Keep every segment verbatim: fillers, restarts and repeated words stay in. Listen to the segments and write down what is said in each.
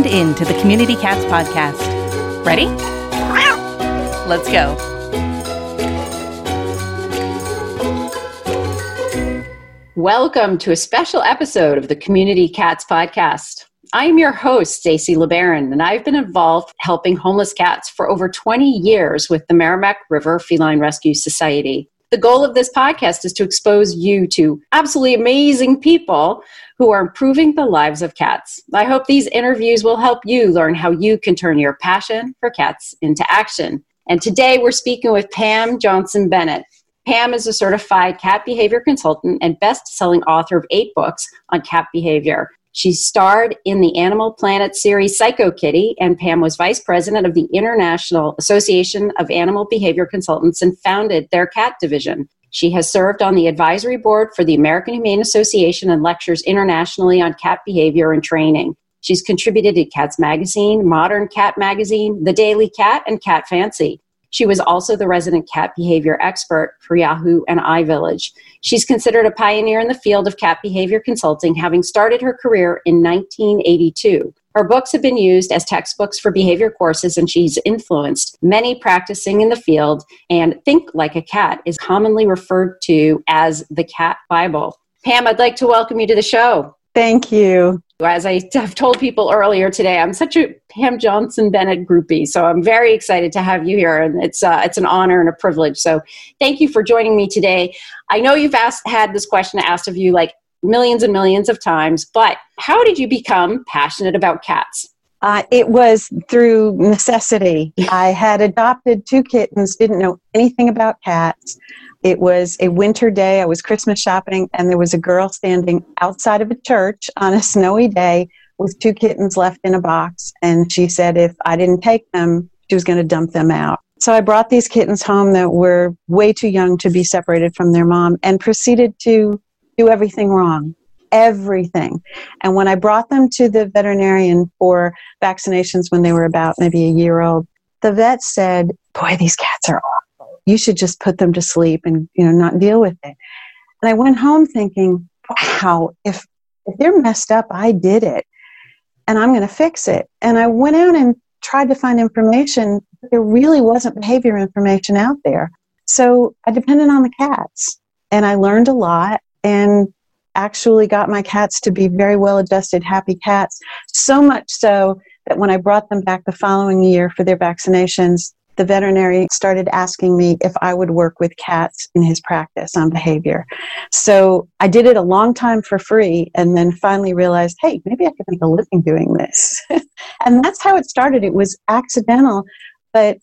tuned in to the Community Cats Podcast. Ready? Let's go. Welcome to a special episode of the Community Cats Podcast. I am your host, Stacey LeBaron, and I've been involved helping homeless cats for over twenty years with the Merrimack River Feline Rescue Society. The goal of this podcast is to expose you to absolutely amazing people who are improving the lives of cats. I hope these interviews will help you learn how you can turn your passion for cats into action. And today we're speaking with Pam Johnson Bennett. Pam is a certified cat behavior consultant and best-selling author of eight books on cat behavior. She starred in the Animal Planet series Psycho Kitty, and Pam was vice president of the International Association of Animal Behavior Consultants and founded their cat division. She has served on the advisory board for the American Humane Association and lectures internationally on cat behavior and training. She's contributed to Cats Magazine, Modern Cat Magazine, The Daily Cat, and Cat Fancy. She was also the resident cat behavior expert for Yahoo and iVillage. She's considered a pioneer in the field of cat behavior consulting, having started her career in nineteen eighty-two. Her books have been used as textbooks for behavior courses, and she's influenced many practicing in the field, and Think Like a Cat is commonly referred to as the Cat Bible. Pam, I'd like to welcome you to the show. Thank you. As I have told people earlier today, I'm such a Pam Johnson Bennett groupie, so I'm very excited to have you here, and it's uh, it's an honor and a privilege. So thank you for joining me today. I know you've asked, had this question asked of you like millions and millions of times, but how did you become passionate about cats? Uh, it was through necessity. I had adopted two kittens, didn't know anything about cats. It was a winter day. I was Christmas shopping, and there was a girl standing outside of a church on a snowy day with two kittens left in a box. And she said if I didn't take them, she was going to dump them out. So I brought these kittens home that were way too young to be separated from their mom and proceeded to do everything wrong. Everything. And when I brought them to the veterinarian for vaccinations when they were about maybe a year old, the vet said, boy, these cats are awful. You should just put them to sleep and, you know, not deal with it. And I went home thinking, wow, if, if they're messed up, I did it. And I'm going to fix it. And I went out and tried to find information. But there really wasn't behavior information out there. So I depended on the cats. And I learned a lot and actually got my cats to be very well-adjusted, happy cats. So much so that when I brought them back the following year for their vaccinations, the veterinarian started asking me if I would work with cats in his practice on behavior. So I did it a long time for free and then finally realized, hey, maybe I could make a living doing this. And that's how it started. It was accidental, but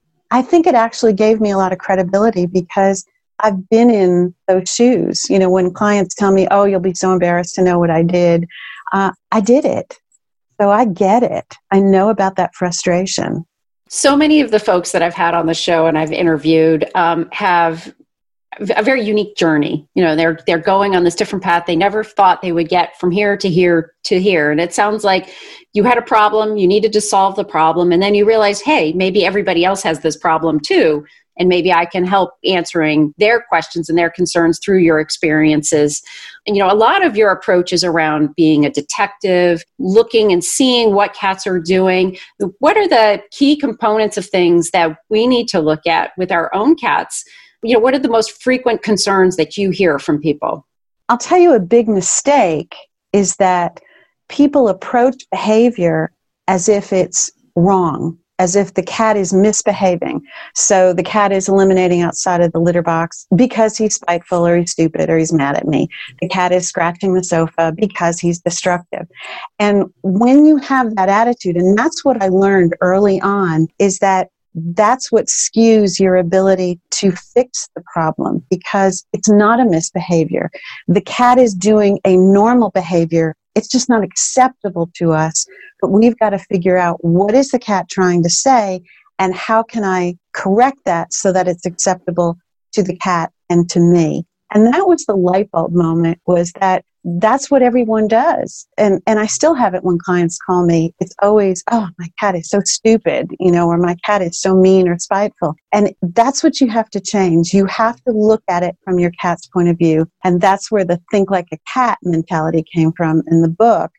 I think it actually gave me a lot of credibility because I've been in those shoes. You know, when clients tell me, oh, you'll be so embarrassed to know what I did, uh, I did it. So I get it. I know about that frustration. So many of the folks that I've had on the show and I've interviewed um, have a very unique journey. You know, they're they're going on this different path. They never thought they would get from here to here to here. And it sounds like you had a problem, you needed to solve the problem, and then you realize, hey, maybe everybody else has this problem too. And maybe I can help answering their questions and their concerns through your experiences. And, you know, a lot of your approach is around being a detective, looking and seeing what cats are doing. What are the key components of things that we need to look at with our own cats? You know, what are the most frequent concerns that you hear from people? I'll tell you a big mistake is that people approach behavior as if it's wrong, as if the cat is misbehaving. So the cat is eliminating outside of the litter box because he's spiteful or he's stupid or he's mad at me. The cat is scratching the sofa because he's destructive. And when you have that attitude, and that's what I learned early on, is that that's what skews your ability to fix the problem because it's not a misbehavior. The cat is doing a normal behavior. It's just not acceptable to us, but we've got to figure out what is the cat trying to say and how can I correct that so that it's acceptable to the cat and to me. And that was the light bulb moment, was that that's what everyone does. And and I still have it when clients call me. It's always, oh, my cat is so stupid, you know, or my cat is so mean or spiteful. And that's what you have to change. You have to look at it from your cat's point of view. And that's where the think like a cat mentality came from in the book,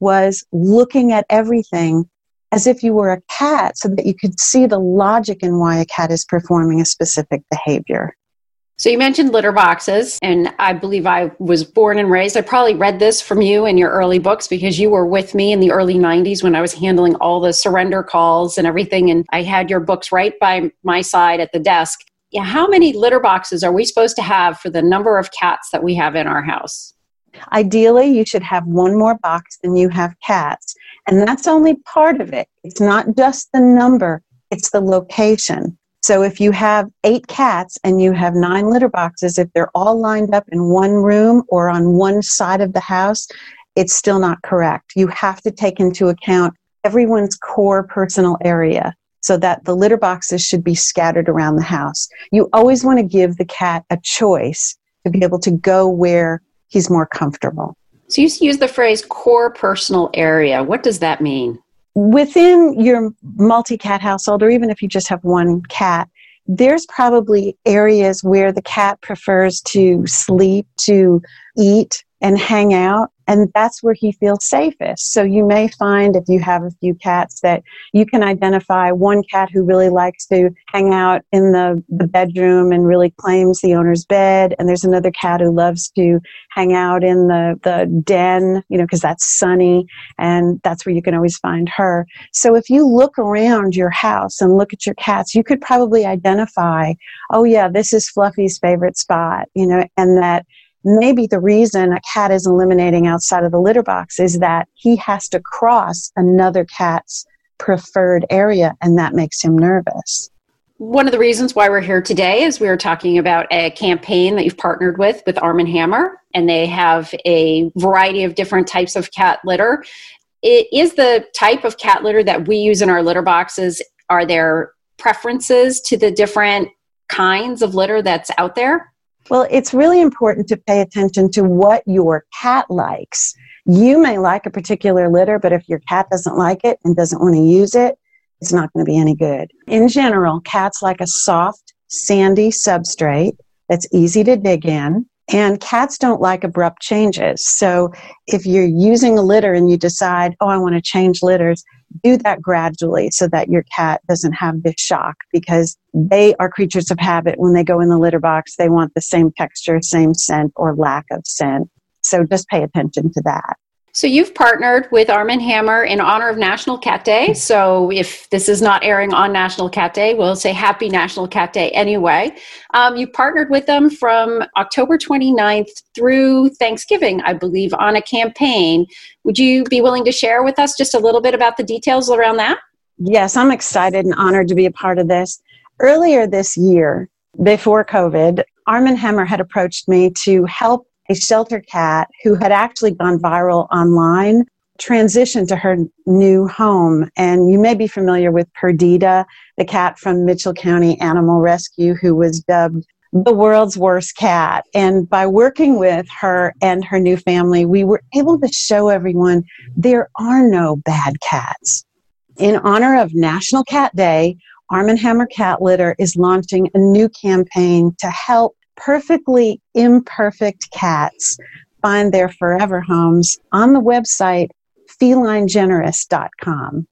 was looking at everything as if you were a cat so that you could see the logic in why a cat is performing a specific behavior. So you mentioned litter boxes, and I believe I was born and raised. I probably read this from you in your early books because you were with me in the early nineties when I was handling all the surrender calls and everything, and I had your books right by my side at the desk. Yeah, how many litter boxes are we supposed to have for the number of cats that we have in our house? Ideally, you should have one more box than you have cats, and that's only part of it. It's not just the number, it's the location. So if you have eight cats and you have nine litter boxes, if they're all lined up in one room or on one side of the house, it's still not correct. You have to take into account everyone's core personal area so that the litter boxes should be scattered around the house. You always want to give the cat a choice to be able to go where he's more comfortable. So you use the phrase core personal area. What does that mean? Within your multi-cat household, or even if you just have one cat, there's probably areas where the cat prefers to sleep, to eat, and hang out, and that's where he feels safest. So you may find if you have a few cats that you can identify one cat who really likes to hang out in the, the bedroom and really claims the owner's bed, and there's another cat who loves to hang out in the, the den, you know, because that's sunny, and that's where you can always find her. So if you look around your house and look at your cats, you could probably identify, oh yeah, this is Fluffy's favorite spot, you know, and that maybe the reason a cat is eliminating outside of the litter box is that he has to cross another cat's preferred area, and that makes him nervous. One of the reasons why we're here today is we were talking about a campaign that you've partnered with, with Arm and Hammer, and they have a variety of different types of cat litter. It is the type of cat litter that we use in our litter boxes. Are there preferences to the different kinds of litter that's out there? Well, it's really important to pay attention to what your cat likes. You may like a particular litter, but if your cat doesn't like it and doesn't want to use it, it's not going to be any good. In general, cats like a soft, sandy substrate that's easy to dig in, and cats don't like abrupt changes. So if you're using a litter and you decide, oh, I want to change litters, do that gradually so that your cat doesn't have this shock, because they are creatures of habit. When they go in the litter box, they want the same texture, same scent, or lack of scent. So just pay attention to that. So you've partnered with Arm and Hammer in honor of National Cat Day. So if this is not airing on National Cat Day, we'll say Happy National Cat Day anyway. Um, you partnered with them from October twenty-ninth through Thanksgiving, I believe, on a campaign. Would you be willing to share with us just a little bit about the details around that? Yes, I'm excited and honored to be a part of this. Earlier this year, before COVID, Arm and Hammer had approached me to help a shelter cat who had actually gone viral online transition to her new home. And you may be familiar with Perdita, the cat from Mitchell County Animal Rescue, who was dubbed the world's worst cat. And by working with her and her new family, we were able to show everyone there are no bad cats. In honor of National Cat Day, Arm and Hammer Cat Litter is launching a new campaign to help perfectly imperfect cats find their forever homes on the website feline generous dot com.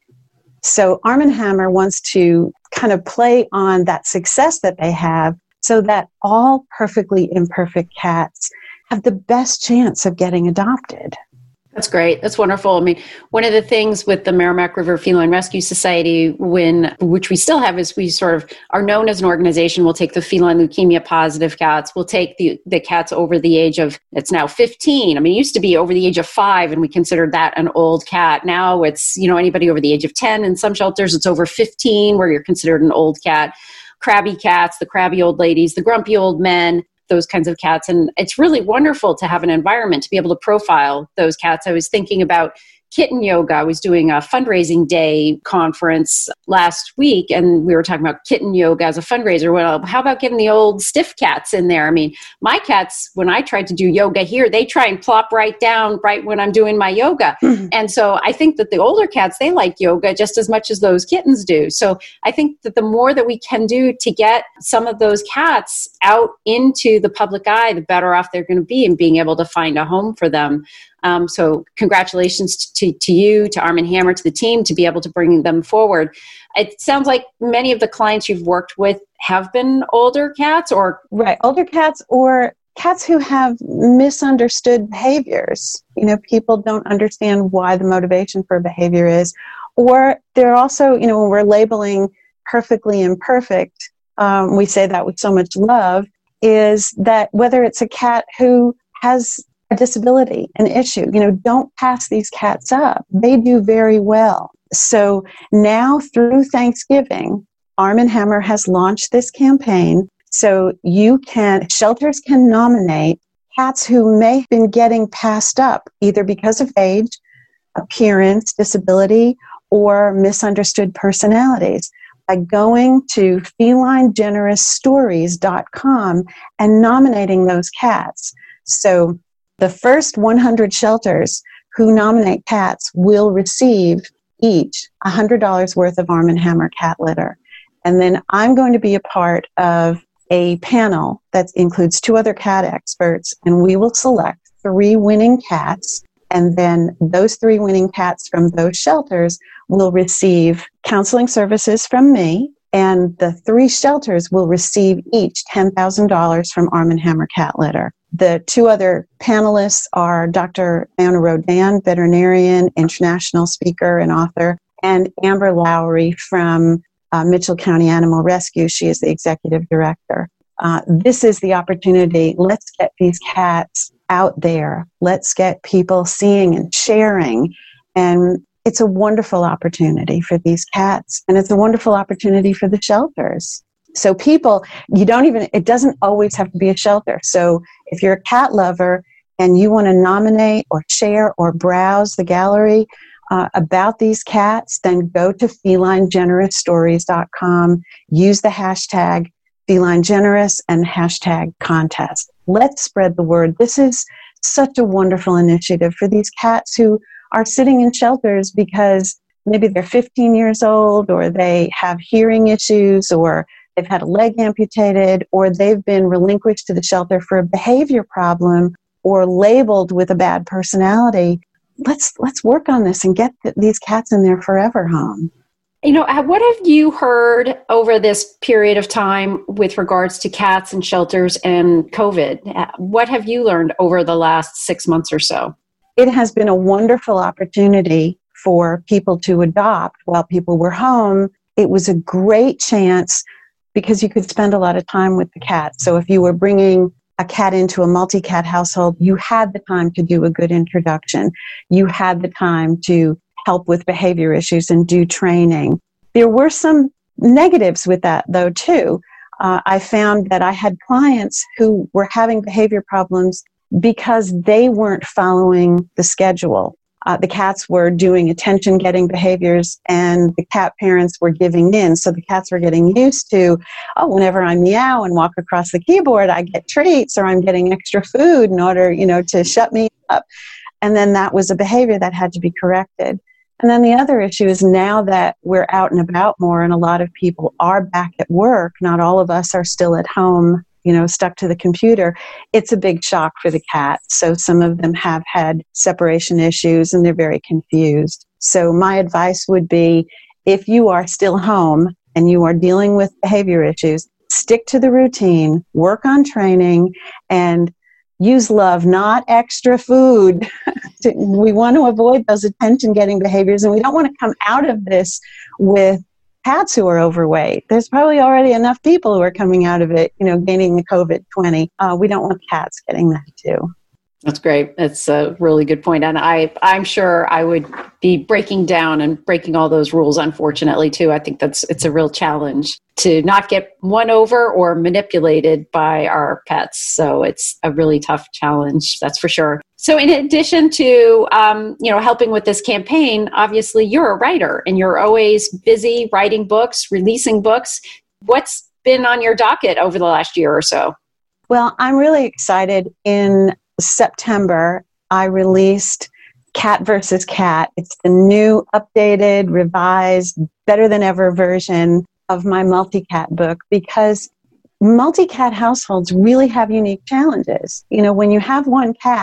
So Arm and Hammer wants to kind of play on that success that they have so that all perfectly imperfect cats have the best chance of getting adopted. That's great. That's wonderful. I mean, one of the things with the Merrimack River Feline Rescue Society, when which we still have, is we sort of are known as an organization. We'll take the feline leukemia positive cats. We'll take the, the cats over the age of, it's now fifteen. I mean, it used to be over the age of five, and we considered that an old cat. Now it's, you know, anybody over the age of ten. In some shelters, it's over fifteen, where you're considered an old cat. Crabby cats, the crabby old ladies, the grumpy old men, those kinds of cats. And it's really wonderful to have an environment to be able to profile those cats. I was thinking about kitten yoga. I was doing a fundraising day conference last week, and we were talking about kitten yoga as a fundraiser. Well, how about getting the old stiff cats in there? I mean, my cats, when I tried to do yoga here, they try and plop right down right when I'm doing my yoga. Mm-hmm. And so I think that the older cats, they like yoga just as much as those kittens do. So I think that the more that we can do to get some of those cats out into the public eye, the better off they're going to be in being able to find a home for them. Um, so congratulations to, to you, to Arm and Hammer, to the team to be able to bring them forward. It sounds like many of the clients you've worked with have been older cats or... Right, older cats or cats who have misunderstood behaviors. You know, people don't understand why the motivation for a behavior is. Or they're also, you know, when we're labeling perfectly imperfect, um, we say that with so much love, is that whether it's a cat who has a disability, an issue, you know, don't pass these cats up. They do very well. So now through Thanksgiving, Arm and Hammer has launched this campaign. So you can, shelters can nominate cats who may have been getting passed up, either because of age, appearance, disability, or misunderstood personalities, by going to feline generous stories dot com and nominating those cats. So the first one hundred shelters who nominate cats will receive each one hundred dollars worth of Arm and Hammer cat litter. And then I'm going to be a part of a panel that includes two other cat experts, and we will select three winning cats. And then those three winning cats from those shelters will receive counseling services from me, and the three shelters will receive each ten thousand dollars from Arm and Hammer Cat Litter. The two other panelists are Doctor Anna Rodan, veterinarian, international speaker and author, and Amber Lowry from uh, Mitchell County Animal Rescue. She is the executive director. Uh, this is the opportunity. Let's get these cats out there. Let's get people seeing and sharing. And it's a wonderful opportunity for these cats. And it's a wonderful opportunity for the shelters. So people, you don't even, it doesn't always have to be a shelter. So if you're a cat lover and you want to nominate or share or browse the gallery uh, about these cats, then go to feline generous stories dot com, use the hashtag Feline Generous and hashtag contest. Let's spread the word. This is such a wonderful initiative for these cats who are sitting in shelters because maybe they're fifteen years old, or they have hearing issues, or they've had a leg amputated, or they've been relinquished to the shelter for a behavior problem or labeled with a bad personality. Let's let's work on this and get th- these cats in their forever home. You know, what have you heard over this period of time with regards to cats and shelters and COVID? What have you learned over the last six months or so? It has been a wonderful opportunity for people to adopt while people were home. It was a great chance because you could spend a lot of time with the cat. So if you were bringing a cat into a multi-cat household, you had the time to do a good introduction. You had the time to help with behavior issues and do training. There were some negatives with that, though, too. Uh, I found that I had clients who were having behavior problems because they weren't following the schedule. Uh, the cats were doing attention-getting behaviors, and the cat parents were giving in. So the cats were getting used to, oh, whenever I meow and walk across the keyboard, I get treats, or I'm getting extra food in order, you know, to shut me up. And then that was a behavior that had to be corrected. And then the other issue is now that we're out and about more and a lot of people are back at work, not all of us are still at home, you know, stuck to the computer. It's a big shock for the cats. So some of them have had separation issues and they're very confused. So my advice would be, if you are still home and you are dealing with behavior issues, stick to the routine, work on training, and use love, not extra food. We want to avoid those attention-getting behaviors, and we don't want to come out of this with cats who are overweight. There's probably already enough people who are coming out of it, you know, gaining the COVID twenty. Uh, we don't want cats getting that too. That's great. That's a really good point. And I, I'm sure I would be breaking down and breaking all those rules, unfortunately, too. I think that's it's a real challenge to not get won over or manipulated by our pets. So it's a really tough challenge, that's for sure. So in addition to, um, you know, helping with this campaign, obviously you're a writer and you're always busy writing books, releasing books. What's been on your docket over the last year or so? Well, I'm really excited. In September, I released Cat versus Cat. It's the new, updated, revised, better than ever version of my multi-cat book, because multi-cat households really have unique challenges. You know, when you have one cat,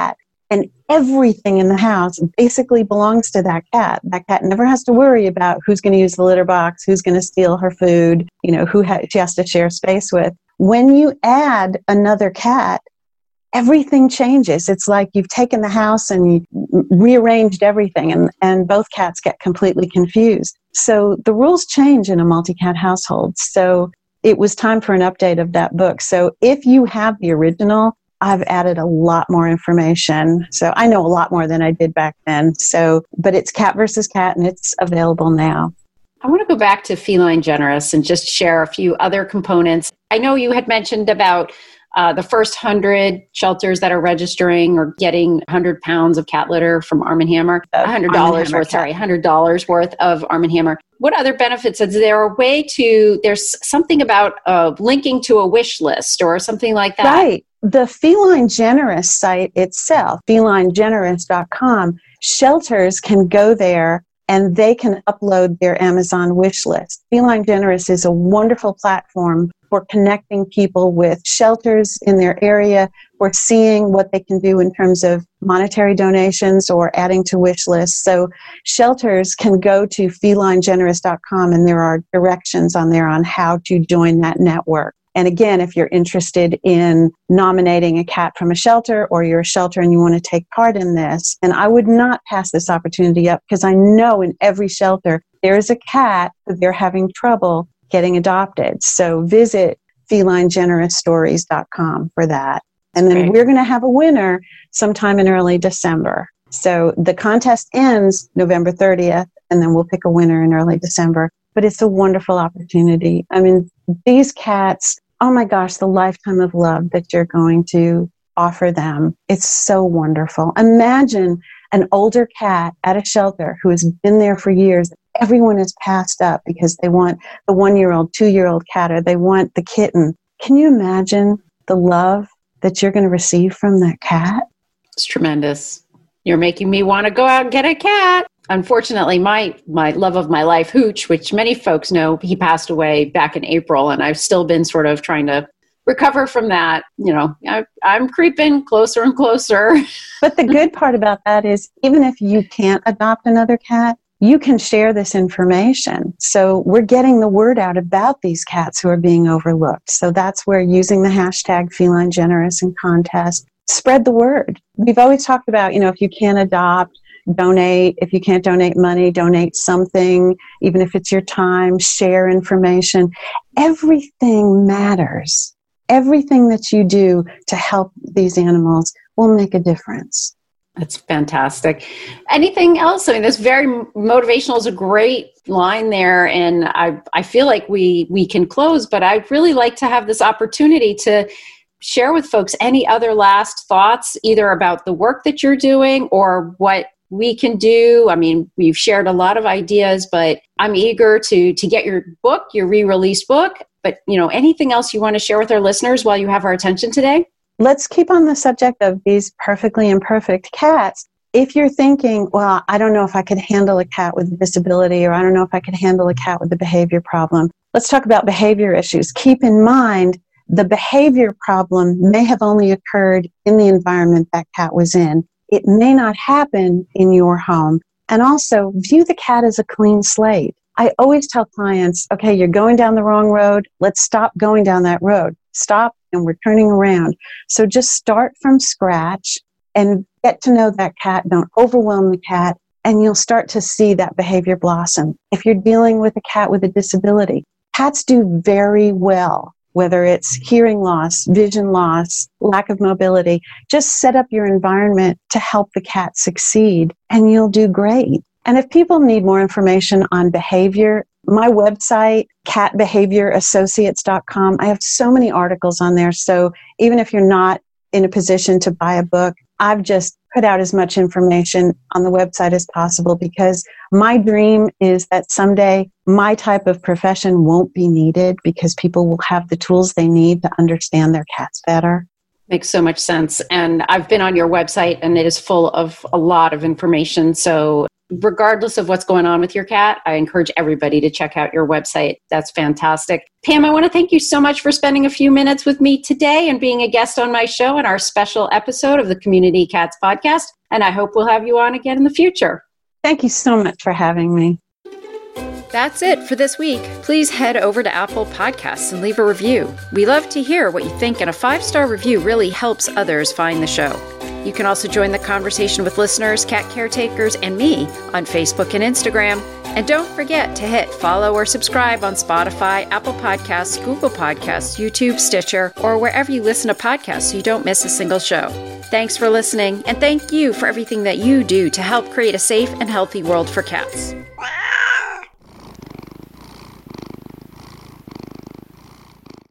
and everything in the house basically belongs to that cat. That cat never has to worry about who's going to use the litter box, who's going to steal her food, you know, who ha- she has to share space with. When you add another cat, everything changes. It's like you've taken the house and you rearranged everything, and, and both cats get completely confused. So the rules change in a multi-cat household. So it was time for an update of that book. So if you have the original, I've added a lot more information. So I know a lot more than I did back then. So, but it's Cat versus Cat, and it's available now. I want to go back to Feline Generous and just share a few other components. I know you had mentioned about uh, the first hundred shelters that are registering or getting one hundred pounds of cat litter from Arm and Hammer, one hundred dollars worth, sorry, one hundred dollars worth of Arm and Hammer. What other benefits? Is there a way to, there's something about uh, linking to a wish list or something like that? Right. The Feline Generous site itself, feline generous dot com, shelters can go there and they can upload their Amazon wish list. Feline Generous is a wonderful platform for connecting people with shelters in their area, for seeing what they can do in terms of monetary donations or adding to wish lists. So shelters can go to feline generous dot com, and there are directions on there on how to join that network. And again, if you're interested in nominating a cat from a shelter, or you're a shelter and you want to take part in this, and I would not pass this opportunity up, because I know in every shelter there is a cat that they're having trouble getting adopted. So visit feline generous stories dot com for that. And then Great. We're going to have a winner sometime in early December. So the contest ends November thirtieth, and then we'll pick a winner in early December. But it's a wonderful opportunity. I mean, these cats, oh my gosh, the lifetime of love that you're going to offer them. It's so wonderful. Imagine an older cat at a shelter who has been there for years. Everyone is passed up because they want the one-year-old, two-year-old cat, or they want the kitten. Can you imagine the love that you're going to receive from that cat? It's tremendous. You're making me want to go out and get a cat. Unfortunately, my my love of my life, Hooch, which many folks know, he passed away back in April, and I've still been sort of trying to recover from that. You know, I, I'm creeping closer and closer. But the good part about that is, even if you can't adopt another cat, you can share this information. So we're getting the word out about these cats who are being overlooked. So that's where using the hashtag Feline Generous and contest, spread the word. We've always talked about, you know, if you can't adopt, donate. If you can't donate money, donate something, even if it's your time, share information. Everything matters. Everything that you do to help these animals will make a difference. That's fantastic. Anything else? I mean, this very motivational is a great line there. And I, I feel like we, we can close, but I'd really like to have this opportunity to share with folks any other last thoughts, either about the work that you're doing or what we can do. I mean, we've shared a lot of ideas, but I'm eager to to get your book, your re-released book. But, you know, anything else you want to share with our listeners while you have our attention today? Let's keep on the subject of these perfectly imperfect cats. If you're thinking, well, I don't know if I could handle a cat with a disability, or I don't know if I could handle a cat with a behavior problem, let's talk about behavior issues. Keep in mind, the behavior problem may have only occurred in the environment that cat was in. It may not happen in your home. And also, view the cat as a clean slate. I always tell clients, okay, you're going down the wrong road. Let's stop going down that road. Stop, and we're turning around. So just start from scratch and get to know that cat. Don't overwhelm the cat, and you'll start to see that behavior blossom. If you're dealing with a cat with a disability, cats do very well. Whether it's hearing loss, vision loss, lack of mobility, just set up your environment to help the cat succeed, and you'll do great. And if people need more information on behavior, my website, cat behavior associates dot com, I have so many articles on there. So even if you're not in a position to buy a book, I've just put out as much information on the website as possible, because my dream is that someday my type of profession won't be needed, because people will have the tools they need to understand their cats better. Makes so much sense. And I've been on your website, and it is full of a lot of information. So regardless of what's going on with your cat, I encourage everybody to check out your website. That's fantastic. Pam, I want to thank you so much for spending a few minutes with me today and being a guest on my show in our special episode of the Community Cats Podcast. And I hope we'll have you on again in the future. Thank you so much for having me. That's it for this week. Please head over to Apple Podcasts and leave a review. We love to hear what you think, and a five-star review really helps others find the show. You can also join the conversation with listeners, cat caretakers, and me on Facebook and Instagram. And don't forget to hit follow or subscribe on Spotify, Apple Podcasts, Google Podcasts, YouTube, Stitcher, or wherever you listen to podcasts so you don't miss a single show. Thanks for listening, and thank you for everything that you do to help create a safe and healthy world for cats.